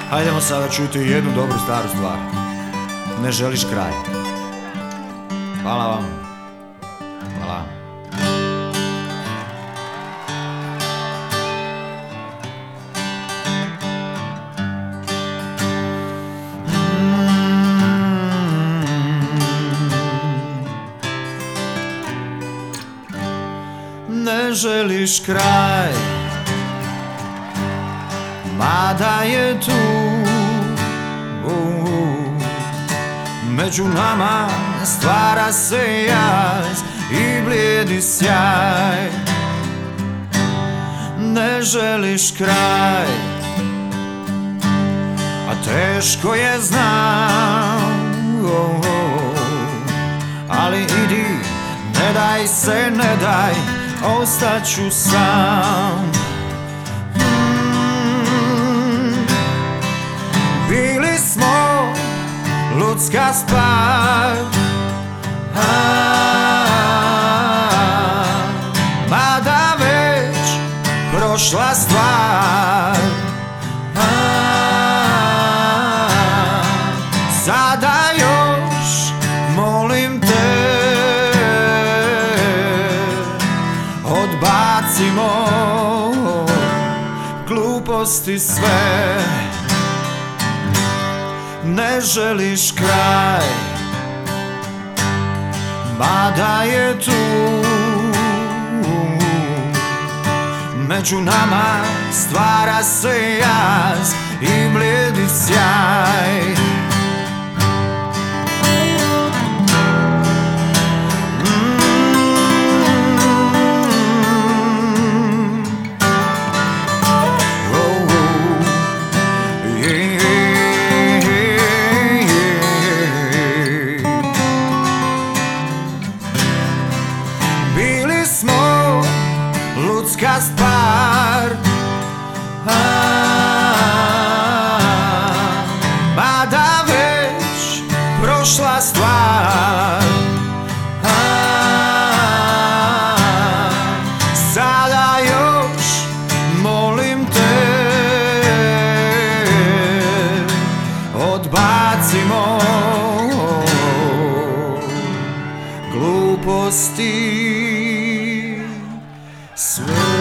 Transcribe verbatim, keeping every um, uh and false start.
Hajdemo sada čuti jednu dobru staru stvar. Ne želiš kraj. Hvala vam. Hvala. Ne želiš kraj, mada je tu uh, uh. Među nama stvara se jaz i blijedi sjaj. Ne želiš kraj, a teško je znam uh, uh. Ali idi, ne daj se, ne daj, ostaću sam. mm. Bili smo ljudska stvar, mada već prošla stvar. Sada još molim te, odbacimo gluposti sve. Ne želiš kraj, mada je tu među nama stvara se jaz i blijedi sjaj. Ljudska stvar, mada već prošla stvar. Sada još molim te, odbacimo gluposti sve.